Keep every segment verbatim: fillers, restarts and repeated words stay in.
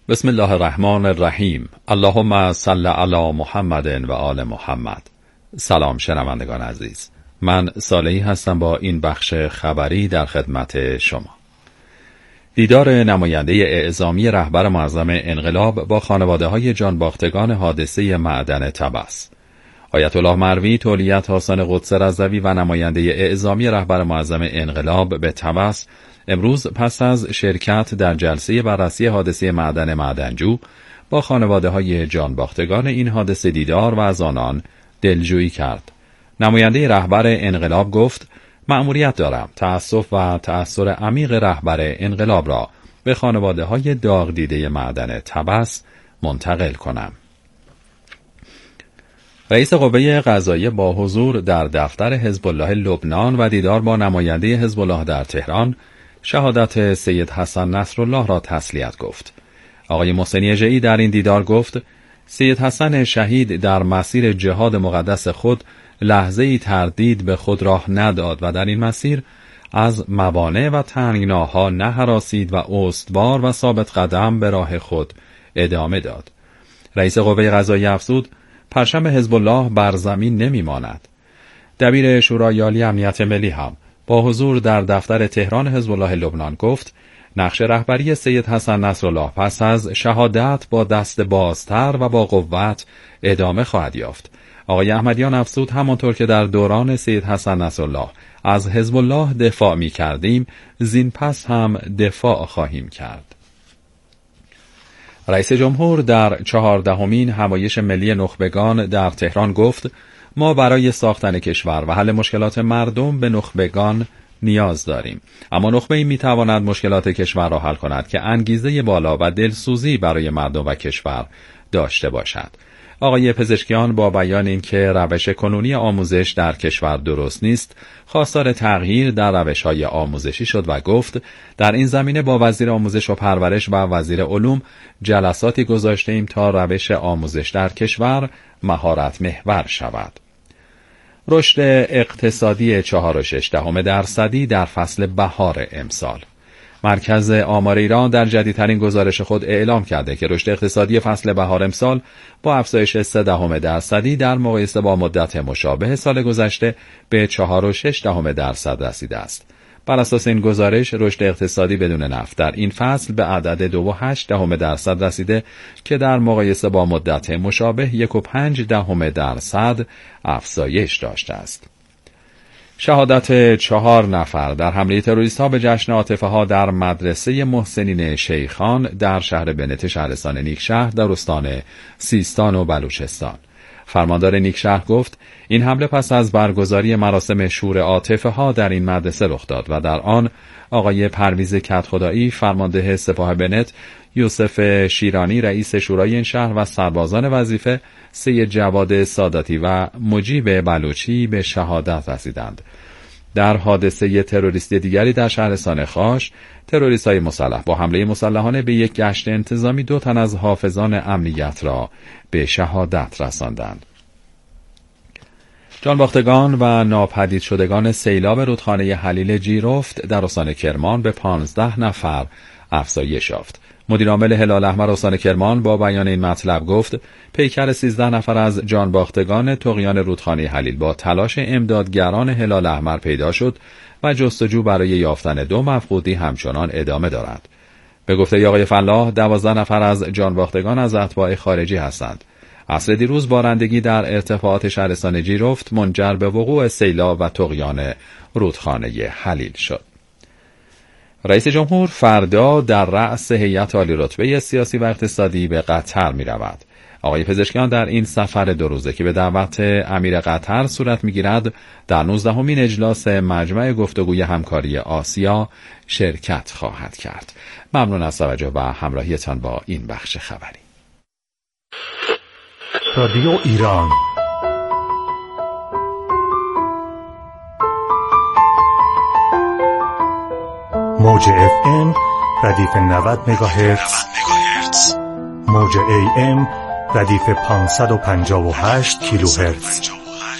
بسم الله الرحمن الرحیم. اللهم صل علی محمد و آل محمد. سلام شنوندگان عزیز، من صالحی هستم با این بخش خبری در خدمت شما. دیدار نماینده اعزامی رهبر معظم انقلاب با خانواده های جانباختگان حادثه معدن طبس. آیت الله مروی تولیت حسن قدس رضوی و نماینده اعزامی رهبر معظم انقلاب به طبس امروز پس از شرکت در جلسه بررسی حادثه معدن معدنجو با خانواده های جانباختگان این حادثه دیدار و از آنان دلجویی کرد. نماینده رهبر انقلاب گفت: مأموریت دارم تأسف و تأثر عمیق رهبر انقلاب را به خانواده های داغ دیده معدن طبس منتقل کنم. رئیس قوه قضاییه با حضور در دفتر حزب الله لبنان و دیدار با نماینده حزب الله در تهران شهادت سید حسن نصرالله را تسلیت گفت. آقای محسنی ژئی در این دیدار گفت: سید حسن شهید در مسیر جهاد مقدس خود لحظه‌ای تردید به خود راه نداد و در این مسیر از موانع و تنگناها نهراسید و استوار و ثابت قدم به راه خود ادامه داد. رئیس قوه قضاییه افزود: پرچم حزب الله بر زمین نمیماند. دبیر شورای عالی امنیت ملی هم با حضور در دفتر تهران حزب الله لبنان گفت: نقش رهبری سید حسن نصرالله پس از شهادت با دست بازتر و با قوت ادامه خواهد یافت. آقای احمدیان افزود: همانطور که در دوران سید حسن نصرالله از حزب الله دفاع می کردیم، زین پس هم دفاع خواهیم کرد. رئیس جمهور در چهاردهمین همایش ملی نخبگان در تهران گفت: ما برای ساختن کشور و حل مشکلات مردم به نخبگان نیاز داریم، اما نخبه‌ای میتواند مشکلات کشور را حل کند که انگیزه بالا و دلسوزی برای مردم و کشور داشته باشد. آقای پزشکیان با بیان اینکه روش کنونی آموزش در کشور درست نیست، خواستار تغییر در روش‌های آموزشی شد و گفت: در این زمینه با وزیر آموزش و پرورش و وزیر علوم جلساتی گذاشته ایم تا روش آموزش در کشور مهارت محور شود. رشد اقتصادی چهار و شش دهم درصدی در فصل بهار امسال. مرکز آمار ایران در جدیدترین گزارش خود اعلام کرده که رشد اقتصادی فصل بهار امسال با افزایش سه دهم درصدی در مقایسه با مدت مشابه سال گذشته به چهار و شش دهم درصد رسیده است. بر اساس این گزارش رشد اقتصادی بدون نفت در این فصل به عدد دو و هشت دهم درصد رسیده که در مقایسه با مدت مشابه یک و پنج دهم درصد افزایش داشته است. شهادت چهار نفر در حمله تروریست‌ها به جشن عاطفه ها در مدرسه محسنین شیخان در شهر بنت شهرستان نیکشهر در استان سیستان و بلوچستان. فرماندار نیکشهر گفت: این حمله پس از برگزاری مراسم شور عاطفه ها در این مدرسه رخ داد و در آن آقای پرویز کدخدایی فرمانده سپاه بنت، یوسف شیرانی رئیس شورای این شهر و سربازان وظیفه سید جواد ساداتی و مجیب بلوچی به شهادت رسیدند. در حادثه تروریستی دیگری در شهرستان خاش، تروریست‌های مسلح با حمله مسلحانه به یک گشت انتظامی دو تن از حافظان امنیت را به شهادت رساندند. جانباختگان و ناپدید شدگان سیلاب رودخانه حلیل جیرفت در استان کرمان به پانزده نفر افزایش یافت. مدیرعامل هلال احمر استان کرمان با بیان این مطلب گفت: پیکر سیزده نفر از جانباختگان طغیان رودخانه حلیل با تلاش امدادگران هلال احمر پیدا شد و جستجو برای یافتن دو مفقودی همچنان ادامه دارد. به گفته آقای فلاح، دوازده نفر از جانباختگان از اتباع خارجی هستند. عصر دیروز بارندگی در ارتفاعات شهرستان جیرفت منجر به وقوع سیلاب و طغیان رودخانه حلیل شد. رئیس جمهور فردا در رأس هیئت عالی رتبه سیاسی و اقتصادی به قطر می رود. آقای پزشکیان در این سفر دو روزه که به دعوت امیر قطر صورت می گیرد در نوزدهمین اجلاس مجمع گفتگوی همکاری آسیا شرکت خواهد کرد. ممنون از توجه و همراهیتان با این بخش خبری. رادیو ایران موج اف ام ردیف نود مگاهرتز، موج ای ام ردیف پانصد و پنجاه و هشت کیلوهرتز.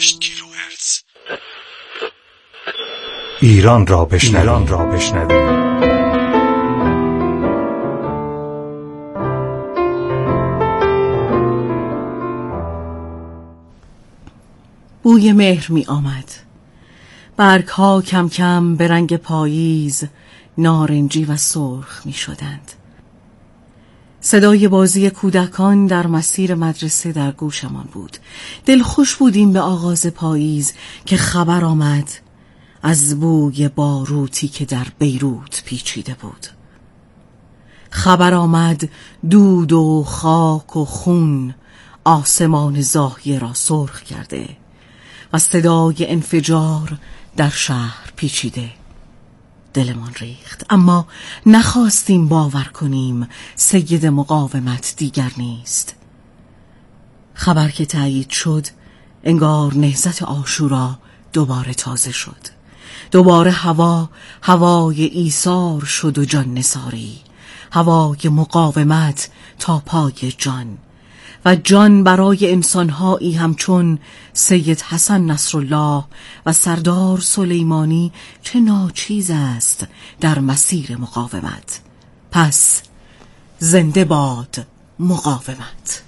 ایران را بشنوید. بوی مهر می آمد. برگ ها کم کم به رنگ پاییز نارنجی و سرخ می شدند. صدای بازی کودکان در مسیر مدرسه در گوشمان بود. دلخوش بودیم به آغاز پاییز که خبر آمد از بوی باروتی که در بیروت پیچیده بود. خبر آمد دود و خاک و خون آسمان زاهیه را سرخ کرده و صدای انفجار در شهر پیچیده. دلمان ریخت، اما نخواستیم باور کنیم سید مقاومت دیگر نیست. خبر که تایید شد، انگار نهضت عاشورا دوباره تازه شد. دوباره هوا هوای ایثار شد و جان نثاری، هوای مقاومت تا پای جان، و جان برای انسانهایی همچون سید حسن نصرالله و سردار سلیمانی چه ناچیز است در مسیر مقاومت. پس زنده باد مقاومت.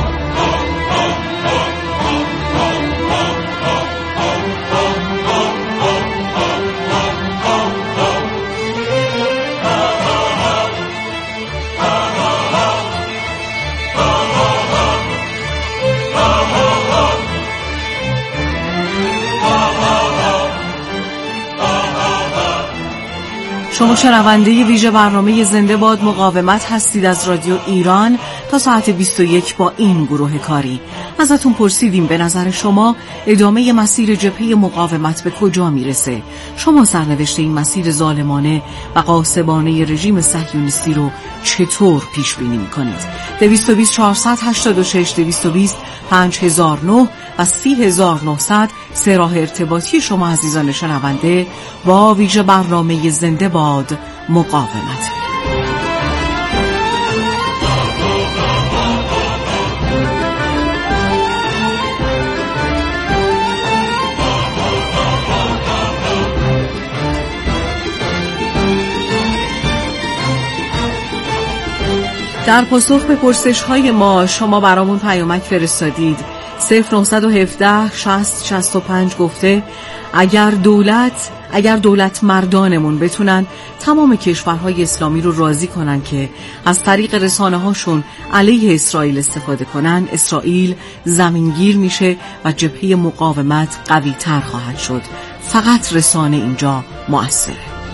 شما شنونده ویژه برنامه زنده باد مقاومت هستید از رادیو ایران. تا ساعت بیست و یک با این گروه کاری ازتون پرسیدیم به نظر شما ادامه مسیر جبهه مقاومت به کجا میرسه؟ شما سرنوشت این مسیر ظالمانه و غاصبانه رژیم صهیونیستی رو چطور پیش بینی میکنید؟ دویست و بیست چهارصد هشتاد و شش دویست و بیست پنج هزار و نه و سی هزار و نهصد سه راه ارتباطی شما عزیزان شنونده با ویژه برنامه زنده باد مقاومت. در پاسخ به پرسش های ما شما برامون پیامک فرستادید. صفر نه یک هفت شصت شصت و پنج گفته اگر دولت اگر دولت مردانمون بتونن تمام کشورهای اسلامی رو راضی کنن که از طریق رسانه هاشون علیه اسرائیل استفاده کنن، اسرائیل زمینگیر میشه و جبهه مقاومت قوی تر خواهد شد. فقط رسانه اینجا مؤثره.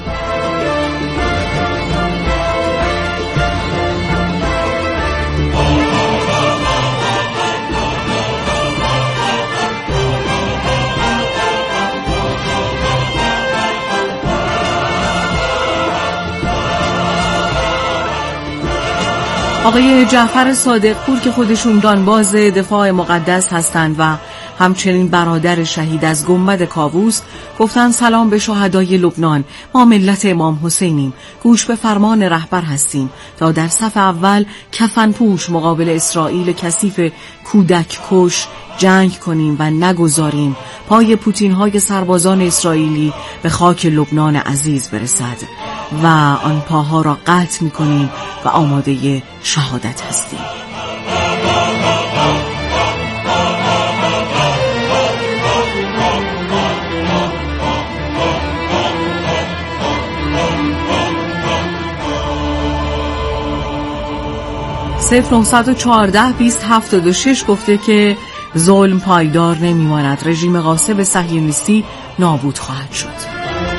آقای جعفر صادقپور که خودشون دانباز دفاع مقدس هستند و همچنین برادر شهید از گنبد کاووس گفتن سلام به شهدای لبنان. ما ملت امام حسینیم، گوش به فرمان رهبر هستیم تا در صف اول کفن پوش مقابل اسرائیل کثیف کودک کش جنگ کنیم و نگذاریم پای پوتین های سربازان اسرائیلی به خاک لبنان عزیز برسد و آن پاها را قطع می‌کنیم و آماده شهادت هستیم. صفر نه یک چهار بیست هفتاد و شش گفته که ظلم پایدار نمیماند، رژیم غاصب صهیونیستی نابود خواهد شد.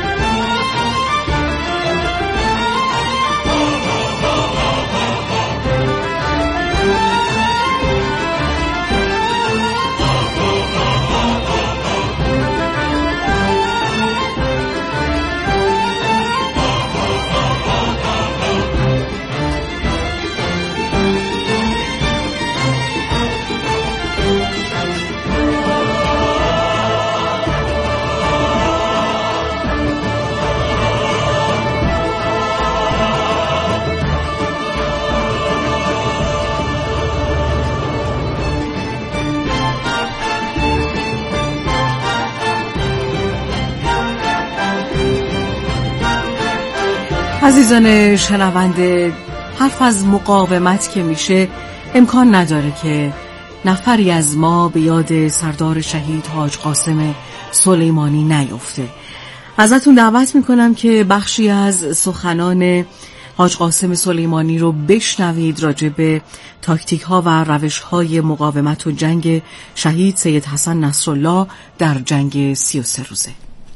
عزیزان شنونده، حرف از مقاومت که میشه امکان نداره که نفری از ما به یاد سردار شهید حاج قاسم سلیمانی نیفته. ازتون دعوت میکنم که بخشی از سخنان حاج قاسم سلیمانی رو بشنوید راجع به تاکتیک ها و روش های مقاومت و جنگ شهید سید حسن نصرالله در جنگ سی و سه روزه.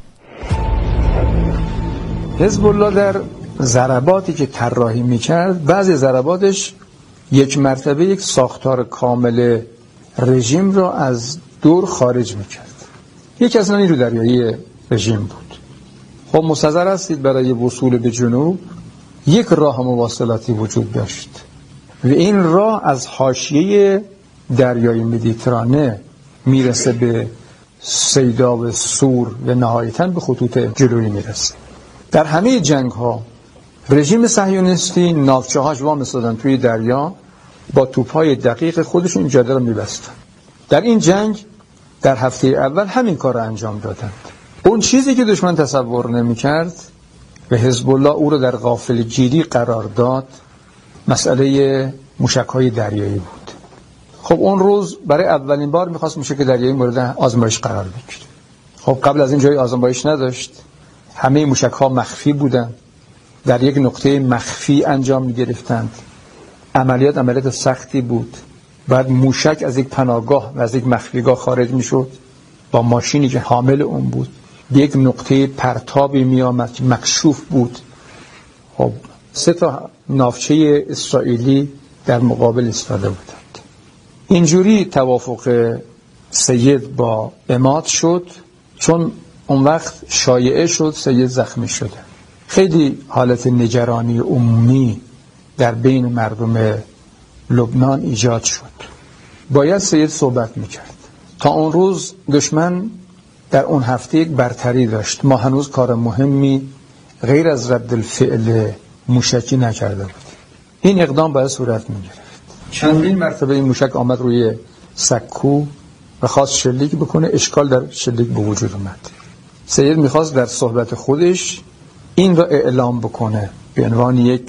حزب الله در ضرباتی که طراحی میکرد، بعضی ضرباتش یک مرتبه یک ساختار کامل رژیم را از دور خارج میکرد. یکی از نیروی دریایی رژیم بود. خب مستحضر هستید برای وصول به جنوب یک راه مواصلاتی وجود داشت و این راه از حاشیه دریای مدیترانه میرسه به سیداب سور و نهایتاً به خطوط جلویی میرسه. در همه جنگ ها رژیم صهیونیستی ناوچه هاش وام استادن توی دریا، با توپ‌های دقیق خودشون این جاده رو می‌بستن. در این جنگ در هفته اول همین کار رو انجام دادند. اون چیزی که دشمن تصور نمی‌کرد و حزب الله او رو در غافلگیری قرار داد، مسئله موشک‌های دریایی بود. خب اون روز برای اولین بار می‌خواست موشک دریایی مورد آزمایش قرار بگیره. خب قبل از این جای آزمایش نداشت. همه موشک‌ها مخفی بودند. در یک نقطه مخفی انجام می‌گرفتند. عملیات عملیات سختی بود. بعد موشک از یک پناهگاه و از یک مخفیگاه خارج می‌شد با ماشینی که حامل اون بود. به یک نقطه پرتابی می‌آمد که مکشوف بود. خب سه تا ناوچه اسرائیلی در مقابل ایستاده بودند. اینجوری توافق سید با عماد شد، چون اون وقت شایعه شد سید زخمی شده. خیلی حالت نگرانی عمومی در بین مردم لبنان ایجاد شد. باید سید صحبت میکرد. تا اون روز دشمن در اون هفته یک برتری داشت. ما هنوز کار مهمی غیر از رد الفعل موشکی نکرده بود. این اقدام باید صورت میگرفت. چندین مرتبه این موشک آمد روی سکو و خواست شلیک بکنه، اشکال در شلیک به وجود اومد. سید میخواست در صحبت خودش این را اعلام بکنه به عنوان یک،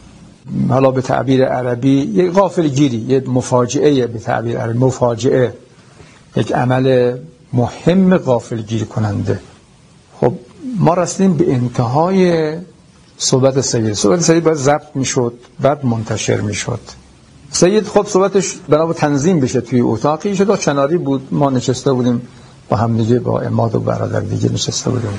حالا به تعبیر عربی یک غافلگیری، یک مفاجعه، به تعبیر عربی مفاجعه، یک عمل مهم غافلگیر کننده. خب ما رسیدیم به انتهای صحبت سید. صحبت سید باید ضبط میشد، بعد منتشر میشد. سید خب صحبتش بنا تنظیم بشه توی اتاقی شد، کناری بود، ما نشسته بودیم با هم دیگه، با عماد و برادر دیگه نشسته بودیم،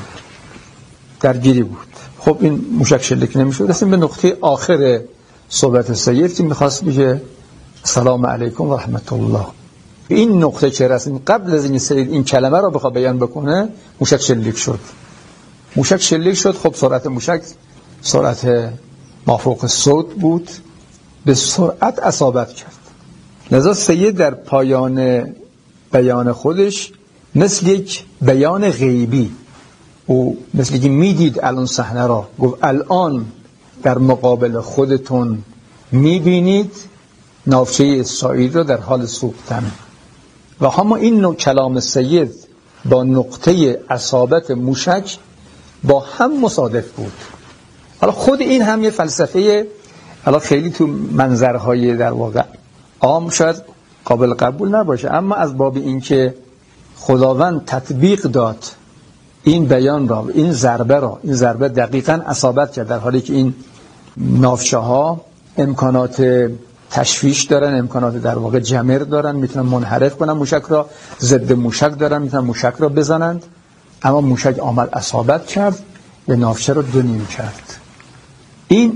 درگیری بود. خب این موشک شلیک نمیشد. رسیدیم به نقطه آخر صحبت سید که میخواست بگه سلام علیکم و رحمت الله. این نقطه که رسیدیم قبل از این سید این کلمه رو بخواد بیان بکنه، موشک شلیک شد. موشک شلیک شد. خب سرعت موشک سرعت مافوق صوت بود، به سرعت اصابت کرد. لذا سید در پایان بیان خودش مثل یک بیان غیبی، او مثل که میدید الان صحنه را، گفت الان در مقابل خودتون میبینید ناوچه اسرائیل را در حال سوختن. و همه این نوع کلام سید با نقطه اصابت موشک با هم مصادف بود. حالا خود این هم یه فلسفه، حالا خیلی تو منظرهای در واقع عام شاید قابل قبول نباشه، اما از باب این که خداوند تطبیق داد این بیان را، این ضربه را، این ضربه دقیقاً اصابت کرد، در حالی که این ناوچه ها امکانات تشویش دارن، امکانات در واقع جمر دارن، میتونن منحرف کنن موشک را، ضد موشک دارن، میتونن موشک را بزنند، اما موشک آمد اصابت کرد و ناوچه را دو نیم کرد. این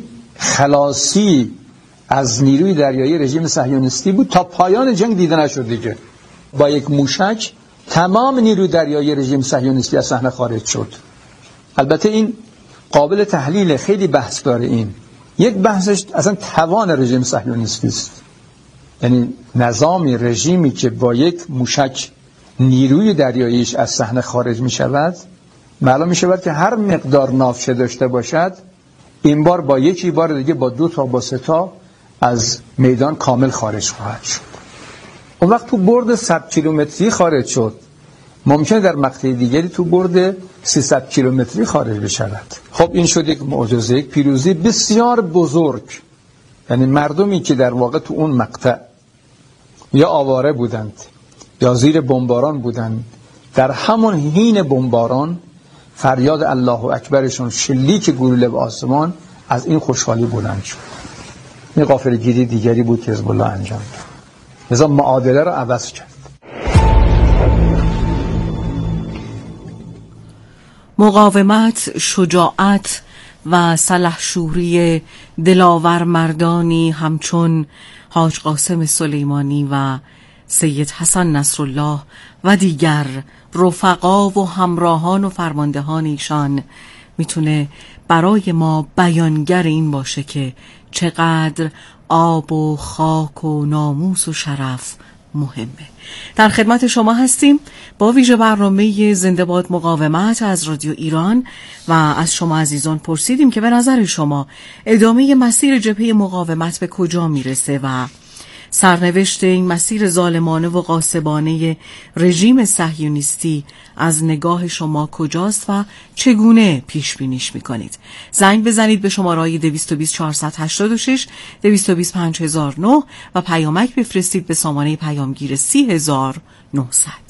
خلاصی از نیروی دریایی رژیم صهیونیستی بود. تا پایان جنگ دیده نشد دیگه. با یک موشک تمام نیروی دریایی رژیم صهیونیستی از صحنه خارج شد. البته این قابل تحلیل، خیلی بحث داره. این یک بحثش اصلا توان رژیم صهیونیستی است، یعنی نظامی، رژیمی که با یک موشک نیروی دریاییش از صحنه خارج می شود، معلوم می شود که هر مقدار ناوچه داشته باشد، این بار با یکی، بار دیگه با دو تا، با سه تا از میدان کامل خارج خواهد شد. اون وقت تو برد صد کیلومتری خارج شد، ممکنه در مقطع دیگری تو برد سیصد کیلومتری خارج بشود. خب این شد یک معجزه، یک پیروزی بسیار بزرگ. یعنی مردمی که در واقع تو اون مقطع یا آواره بودند یا زیر بمباران بودند، در همون حین بمباران فریاد الله اکبرشون، شلیک گلوله به آسمان، از این خوشحالی بلند شد. این غافلگیری دیگری بود که حزب الله انجام داد، لذا معادله را عوض کرد. مقاومت، شجاعت و سلحشوری دلاور مردانی همچون حاج قاسم سلیمانی و سید حسن نصرالله و دیگر رفقا و همراهان و فرماندهان ایشان میتونه برای ما بیانگر این باشه که چقدر آب و خاک و ناموس و شرف مهمه. در خدمت شما هستیم با ویژه برنامه زنده باد مقاومت از رادیو ایران و از شما عزیزان پرسیدیم که به نظر شما ادامه مسیر جبهه مقاومت به کجا میرسه و سرنوشت این مسیر ظالمانه و غاصبانه رژیم صهیونیستی از نگاه شما کجاست و چگونه پیش بینیش میکنید؟ زنگ بزنید به شماره‌های دویست و بیست چهارصد و هشتاد و شش دویست و بیست پنج هزار و نه و پیامک بفرستید به سامانه پیامگیر سی هزار و نهصد.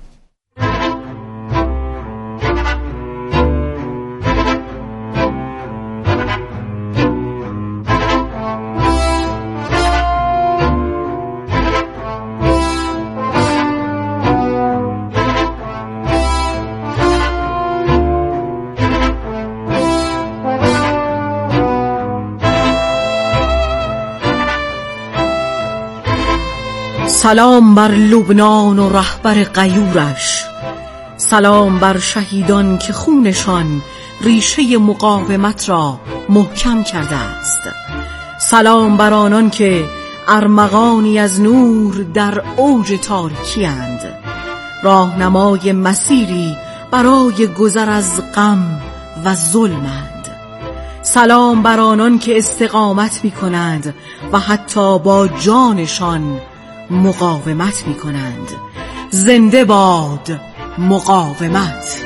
سلام بر لبنان و رهبر غیورش، سلام بر شهیدان که خونشان ریشه مقاومت را محکم کرده است. سلام بر آنان که ارمغانی از نور در اوج تاریکی اند، راهنمای مسیری برای گذر از غم و ظلمند. سلام بر آنان که استقامت می کنند و حتی با جانشان مقاومت می کنند. زنده باد مقاومت.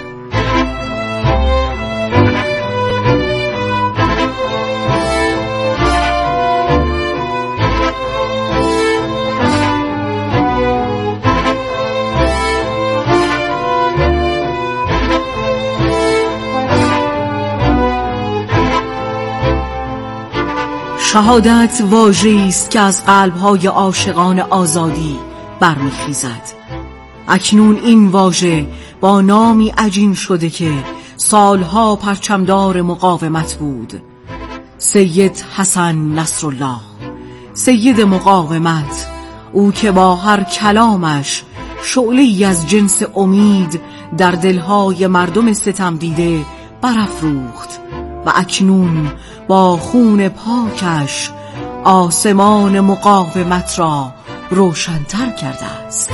شهادت واژه‌ای است که از قلب‌های عاشقان آزادی برمیخیزد. اکنون این واژه با نامی عجین شده که سالها پرچمدار مقاومت بود: سید حسن نصرالله، سید مقاومت، او که با هر کلامش شعله‌ای از جنس امید در دلهای مردم ستم دیده برافروخت و اکنون با خون پاکش آسمان مقاومت را روشن‌تر کرده است.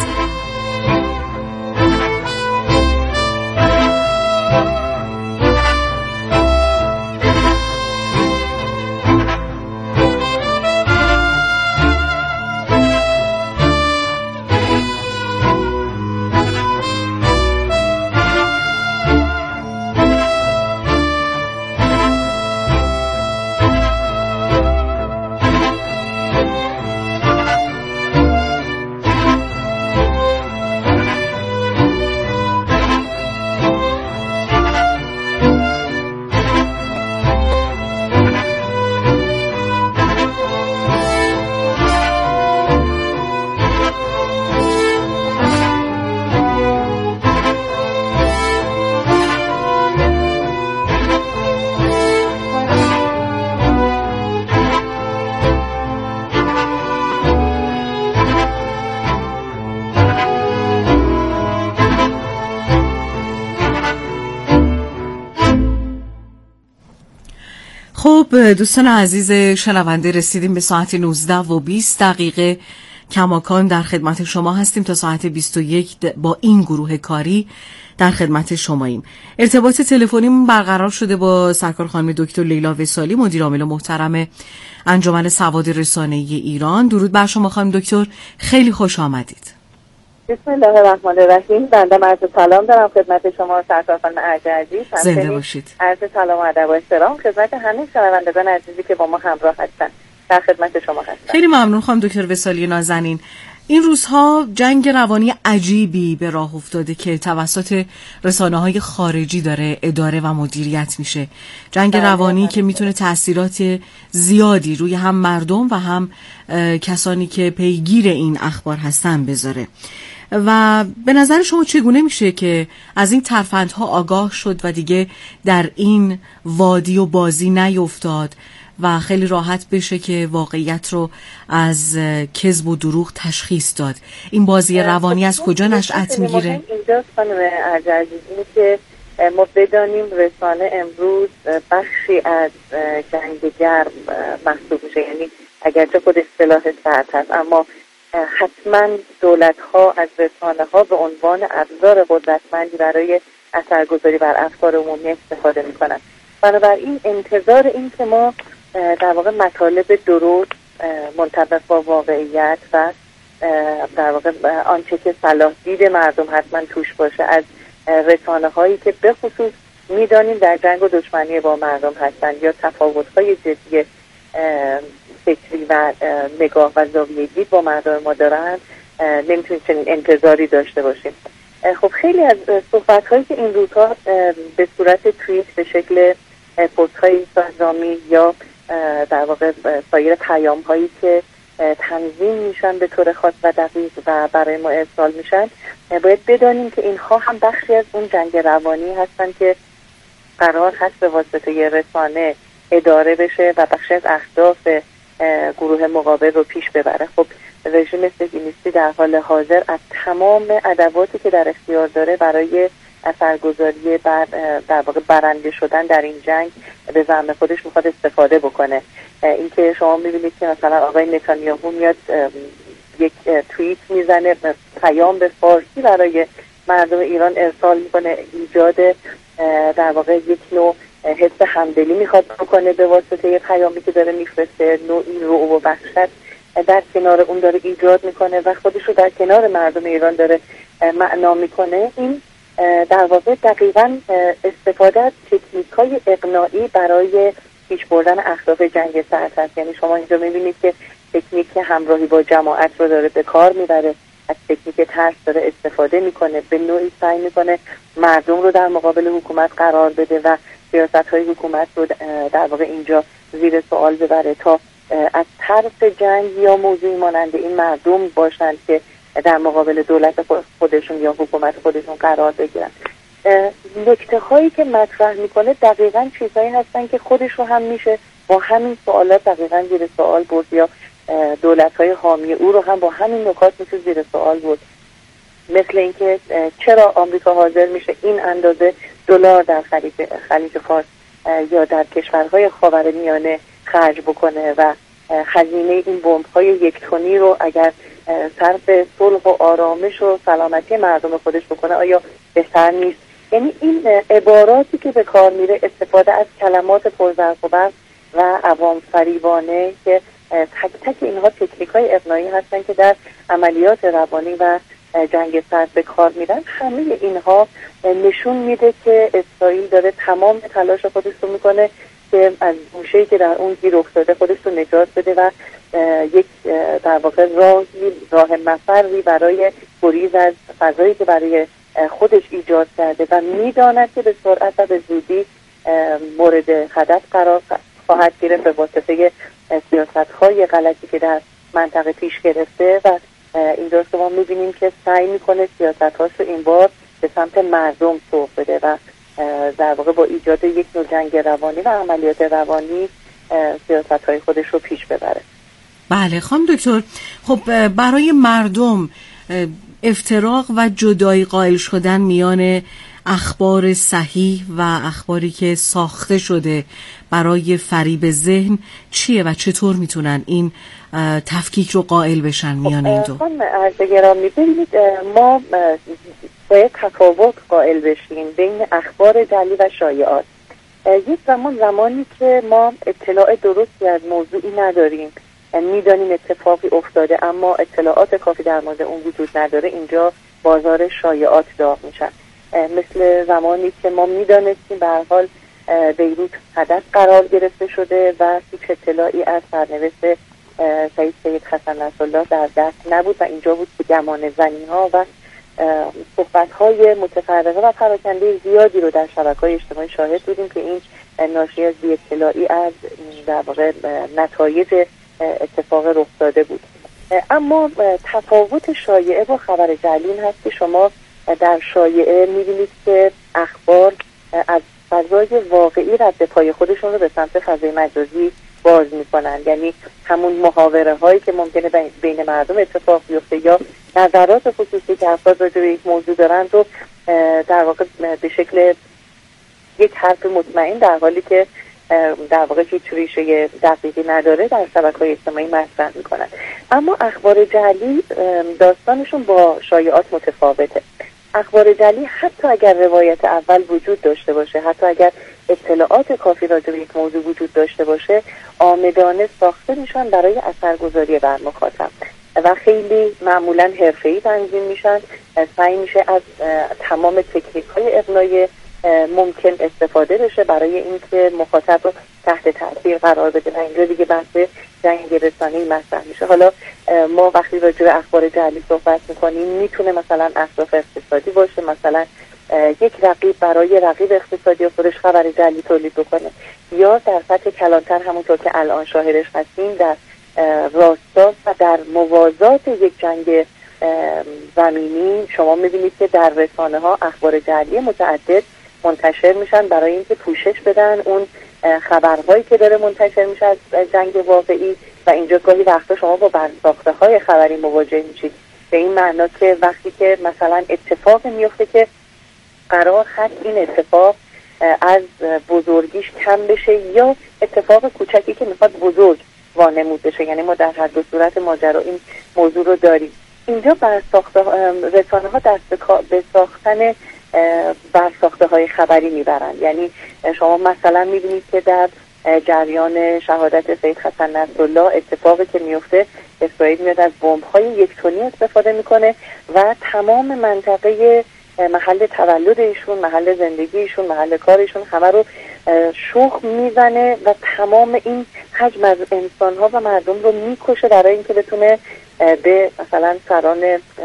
خب دوستان عزیز شنونده، رسیدیم به ساعت نوزده و بیست دقیقه کماکان در خدمت شما هستیم. تا ساعت بیست و یک با این گروه کاری در خدمت شماییم. ارتباط تلفنی برقرار شده با سرکار خانم دکتر لیلا وصالی، مدیر عامل محترم انجمن سواد رسانه‌ای ایران. درود بر شما خانم دکتر، خیلی خوش آمدید. بسم الله الرحمن الرحیم. بنده عرض سلام دارم خدمت شما سرکار خانم ارجع عزیز. زنده باشید. عرض سلام و ادب و احترام خدمت همه شنوندگان عزیزی که با ما همراه هستند. در خدمت شما هستم. خیلی ممنون خانم دکتر وصالی نازنین. این روزها جنگ روانی عجیبی به راه افتاده که توسط رسانه‌های خارجی داره اداره و مدیریت میشه. جنگ روانی که میتونه تأثیرات زیادی روی هم مردم و هم کسانی که پیگیر این اخبار هستن بذاره. و به نظر شما چگونه میشه که از این ترفندها آگاه شد و دیگه در این وادی و بازی نیفتاد و خیلی راحت بشه که واقعیت رو از کذب و دروغ تشخیص داد؟ این بازی روانی از کجا نشأت میگیره؟ اینجا خانم ارجعی اینه که ما بدانیم رسانه امروز بخشی از جنگ گرم محسوب میشه، یعنی اگرچه خود اصطلاح سرد هست اما حتما دولت ها از رسانه ها به عنوان ابزار قدرتمندی برای اثرگذاری بر افکار عمومی استفاده میکنن. بنابراین انتظار این که ما در واقع مطالب درست منطبق با واقعیت و در واقع آنچه که صلاح دید مردم حتما توش باشه از رسانه هایی که به خصوص میدانیم در جنگ و دشمنی با مردم هستند یا تفاوت های جدی فکری و نگاه و زاویه دید با مردم ما دارن، نمیتونیم چنین انتظاری داشته باشیم. خب خیلی از صحبت هایی که این روزها به صورت توییت به شکل پست های اینستاگرامی یا در واقع سایر پیام هایی که تنظیم میشن به طور خاص و دقیق و برای ما ارسال میشن، باید بدانیم که اینها هم بخشی از اون جنگ روانی هستن که قرار هست به واسطه ی رسانه اداره بشه و بخشی از اهداف گروه مقابل رو پیش ببره. خب رژیم صهیونیستی در حال حاضر از تمام ادواتی که در اختیار داره برای اثرگذاری بر در واقع برنده شدن در این جنگ به زعم خودش میخواد استفاده بکنه. اینکه شما میبینید که مثلا آقای نتانیاهو میاد یک توییت میزنه، پیام به فارسی برای مردم ایران ارسال میکنه، ایجاد در واقع یک نوع حس همدلی میخواد بکنه به واسطه یه پیامی که داره میفرسته، نوعی رعب و وحشت در کنار اون داره ایجاد میکنه و خودش رو در کنار مردم ایران داره معنا میکنه. این در واقع دقیقاً استفاده از تکنیک‌های اقناعی برای پیش بردن اهداف جنگ سرد هست. یعنی شما اینجا میبینید که تکنیک همراهی با جماعت رو داره به کار میبره، از تکنیک ترس داره استفاده میکنه، به نوعی سعی میکنه مردم رو در مقابل حکومت قرار بده و سیاست‌های حکومت رو در واقع اینجا زیر سوال ببره تا از طرف جنگ یا موضوعی مانند این مردم باشند که در مقابل دولت خودشون یا حکومت خودشون قرار بگیرن. نکته هایی که مطرح میکنه دقیقاً چیزهایی هستن که خودش رو هم میشه با همین سوالات دقیقاً زیر سوال برد یا دولت های حامی او رو هم با همین نکات میشه زیر سوال برد. مثل اینکه چرا آمریکا حاضر میشه این اندازه دلار در خلیج خلیج فارس یا در کشورهای خاورمیانه خرج بکنه و خزینه این بمب‌های یک تنی رو اگر صرف صلح و آرامش و سلامتی مردم خودش بکنه آیا بهتر نیست؟ یعنی این عباراتی که به کار میره استفاده از کلمات پرزرق و برق و عوام فریبانه که تک تک اینها تکنیک‌های اقناعی هستن که در عملیات روانی و جنگ سرد به کار میرن. همه اینها نشون میده که اسرائیل داره تمام تلاش خودش رو میکنه که از گوشه‌ای که در اون گیر افتاده خودش رو نجات بده و یک در واقع راهی راه مفری برای گریز از فضایی که برای خودش ایجاد کرده و میداند که به سرعت و به زودی مورد هدف قرار خواهد گرفت به واسطه سیاست‌های غلطی که در منطقه پیش گرفته و اینجاست که ما می‌بینیم که سعی می‌کنه سیاست‌هاش رو این بار به سمت مردم سوق بده و در واقع با ایجاد یک نوع جنگ روانی و عملیات روانی سیاست‌های خودش رو پیش ببره. بله خانم دکتر، خب برای مردم افتراق و جدایی قائل شدن میان اخبار صحیح و اخباری که ساخته شده برای فریب ذهن چیه و چطور میتونن این تفکیک رو قائل بشن میان این دو؟ خانم عرضگرامی ببینید ما باید تفاوت قائل بشیم بین اخبار جعلی و شایعات. یک زمان زمانی که ما اطلاع درستی از موضوعی نداریم، میدانیم اتفاقی افتاده اما اطلاعات کافی در مورد اون وجود نداره، اینجا بازار شایعات داغ میشن. مثل زمانی که ما میدانستیم به هر حال بیروت هدف قرار گرفته شده و هیچ اطلاعی از سرنوشت سید سید حسن نصرالله در دست نبود و اینجا بود که گمان زنی ها و صحبت های متفرقه و پراکنده زیادی رو در شبکه‌های اجتماعی شاهد بودیم که این ناشی از بی اطلاعی از در واقع نتایج اتفاق رخ داده بود. اما تفاوت شایعه با خبر جعلی این هست که شما در شایعه می‌بینید که اخبار از فضای واقعی رد پای خودشون رو به سمت فضای مجازی باز میکنن، یعنی همون محاوره هایی که ممکنه بین مردم اتفاق بیفته یا نظرات خصوصی که افراد راجع به یک موضوع دارن رو در واقع به شکل یک حرف مطمئن در حالی که در واقع هیچ ریشه دقیقی نداره در شبکه‌های اجتماعی مطرح میکنن. اما اخبار جعلی داستانشون با شایعات متفاوته. اخبار جعلی حتی اگر روایت اول وجود داشته باشه، حتی اگر اطلاعات کافی راجع به یک موضوع وجود داشته باشه، آمدانه ساخته میشن برای اثرگذاری بر مخاطب و خیلی معمولا حرفه‌ای تنظیم میشن. سعی میشه از تمام تکنیک‌های اقناعی ممکن استفاده بشه برای اینکه مخاطب رو تحت تاثیر قرار بده و اینجا دیگه بحث جنگ رسانه‌ای مطرح میشه. حالا ما وقتی راجع به اخبار جعلی صحبت میکنیم میتونه مثلا اهداف اقتصادی باشه، مثلا یک رقیب برای رقیب اقتصادی خودش خبر جعلی تولید بکنه، یا در سطح کلانتر همونطور که الان شاهدش هستیم در راستا و در موازات یک جنگ زمینی شما میبینید که در رسانه ها اخبار جعلی متعدد منتشر میشن برای اینکه پوشش بدن اون خبرهایی که داره منتشر میشه از جنگ واقعی و اینجا گاهی وقتا شما با برساخته های خبری مواجه میشید، به این معنا که وقتی که مثلا اتفاق میفته که قرار هست این اتفاق از بزرگیش کم بشه یا اتفاق کوچکی که میخواد بزرگ وانمود بشه، یعنی ما در هر دو صورت ماجرا این موضوع رو داریم. اینجا برساخته رسانه ها دست به ساختن برساخته های خبری میبرند. یعنی شما مثلا میبینید که در جریان شهادت سید حسن نصرالله اتفاقی که میفته، اسرائیل میاد از بمب های یک تنی استفاده میکنه و تمام منطقه محل تولد ایشون، محل زندگی ایشون، محل کار ایشون همه رو شوخ میزنه و تمام این حجم از انسان ها و مردم رو میکشه برای اینکه بتونه به مثلا سران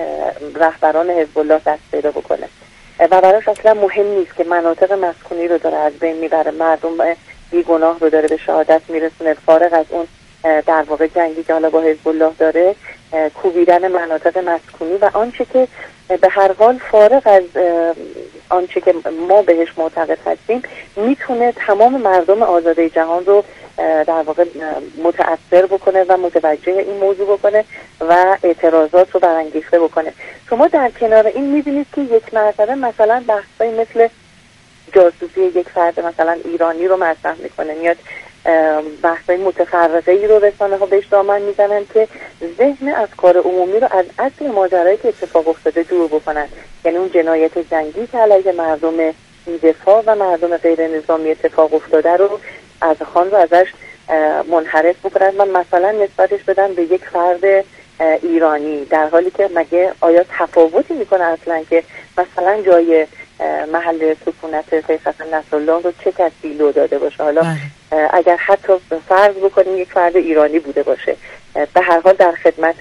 رهبران حزب الله دست پیدا بکنه و براش اصلا مهم نیست که مناطق مسکونی رو داره از بین میبره، مردم بیگناه رو داره به شهادت میرسونه، فارغ از اون در واقع جنگی که حالا با حزب الله داره، کوبیدن مناطق مسکونی و آنچه که به هر حال فارغ از آنچه که ما بهش معتقد هستیم میتونه تمام مردم آزاده جهان رو در واقع متأثر بکنه و متوجه این موضوع بکنه و اعتراضات رو برانگیخته بکنه. شما در کنار این میبینید که یک مرتبه مثلا بحثایی مثل جاسوسی یک فرد مثلا ایرانی رو مطرح میکنه، میاد بحثای متفرقه ای رو رسانه ها بهش دامن میزنن که ذهن افکار عمومی رو از اصل ماجرایی که اتفاق افتاده دور بکنن، یعنی اون جنایت جنگی که علیه مردم بی‌دفاع و مردم غیر نظامی اتفاق افتاده رو از خان رو ازش منحرف بکنن و مثلا نسبتش بدن به یک فرد ایرانی، در حالی که مگه آیا تفاوتی میکنه اصلا که مثلا جای محل سکونت سید حسن نصرالله رو چه کسی لو داده باشه؟ حالا اگر حتی فرض بکنیم یک فرد ایرانی بوده باشه، به هر حال در خدمت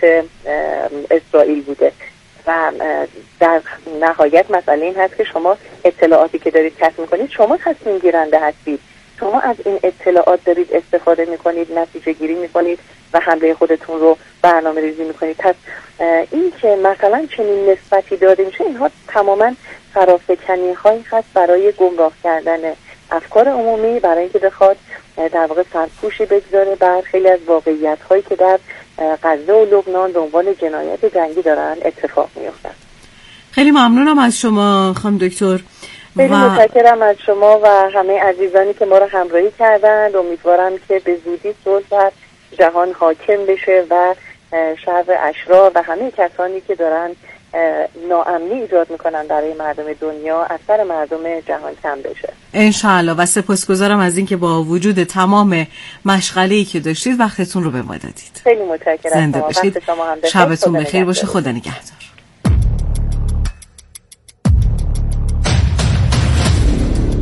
اسرائیل بوده و در نهایت مسئله این هست که شما اطلاعاتی که دارید کسب میکنید شما تصمیم گیرنده هستید، شما از این اطلاعات دارید استفاده میکنید، نتیجه گیری میکنید و حمله خودتون رو برنامه ریزی میکنید. پس این که مثلا چنین نسبتی داده میشه، اینها تماما فرافکنی هایی هست برای گمراه کردن افکار عمومی، برای اینکه بخواد در واقع سرپوشی بگذاره بر خیلی از واقعیت هایی که در غزه و لبنان به عنوان جنایت جنگی دارن اتفاق میفتن. خیلی ممنونم از شما خانم دکتر. خیلی و... متشکرم از شما و همه عزیزانی که ما رو همراهی کردند. امیدوارم که به زودی صلح در جهان حاکم بشه و شر اشرار و همه کسانی که دارن ناامنی ایجاد میکنن برای مردم دنیا اثر مردم جهان کم بشه انشاءالله. و سپاسگزارم از اینکه با وجود تمام مشغله‌ای که داشتید وقتتون رو به ما دادید. خیلی متشکرم. زنده باشید. شبتون بخیر باشه. خدا نگهدار.